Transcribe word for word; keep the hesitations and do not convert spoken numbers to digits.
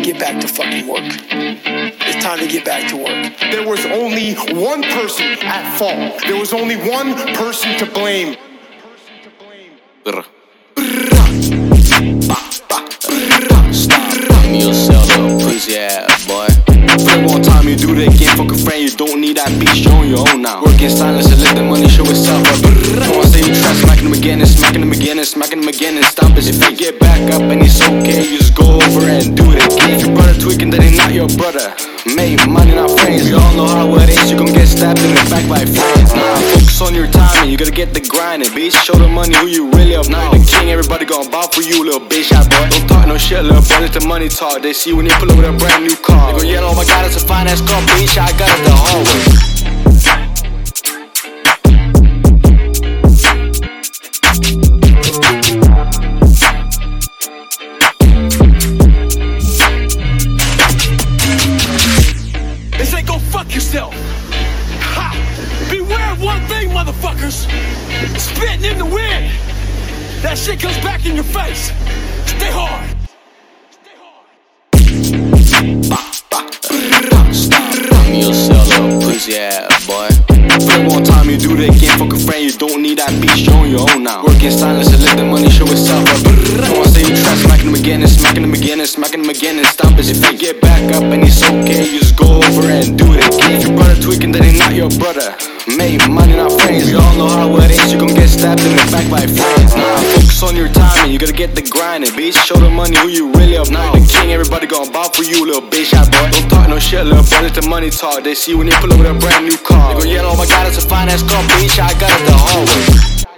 get back to fucking work. It's time to get back to work. There was only one person at fault. There was only one person to blame. Stop. Me yourself up, pussy ass boy. For one time you do that again, fuck a friend, you don't need that bitch, you're on your own now. Work in silence and let the money show itself up. Come on, say you try smacking them again and smacking them again and smacking them again and stop it. If you get back up and it's okay, you just go over and do it again. If your brother tweaking, then he's not your brother. Make money, not friends. We all know how it is, you gon' get stabbed in the back by friends. Now focus on your timing, you gotta get the grinding, bitch. Show the money who you really up now. The king, everybody gon' bow for you, little bitch, yeah, boy. Don't talk no shit, little boy, let the money talk. They see when you pull up with a brand new car. They gon' yell, oh my god, it's a finance car, bitch, I got it the hard way. Yourself. Ha! Beware of one thing, motherfuckers. Spitting in the wind. That shit comes back in your face. Stay hard. Stay hard. Stop. Me yourself, little pussy ass boy. For one time you do that again, fuck a friend, you don't need that bitch, you're on your own now. Work in silence and let the money show itself up. Come on, say you try smacking them again and smacking them again and smacking them again and stop it. If you get back up and it's okay, you just go over and do it again. If your brother tweaking, then he's not your brother. Make money, not friends. We all know how it is, you gon' get stabbed in the back by friends. Now focus on your timing, you gotta get the grinding, bitch. Show the money who you really up now. The king, everybody gon' bow for you, little bitch, yeah, boy. Don't talk no shit, little boy, let the money talk. They see when you pull up with a brand new car. They gon' yell, oh my god, it's a finance car, bitch, I got it the hard way.